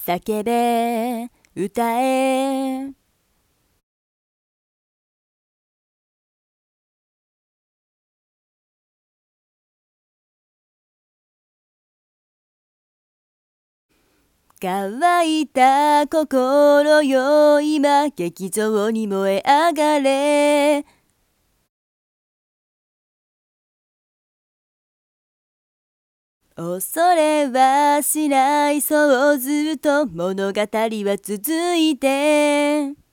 叫べ歌え乾いた心よ今激情に燃え上がれ恐れはしないそうずっと物語は続いて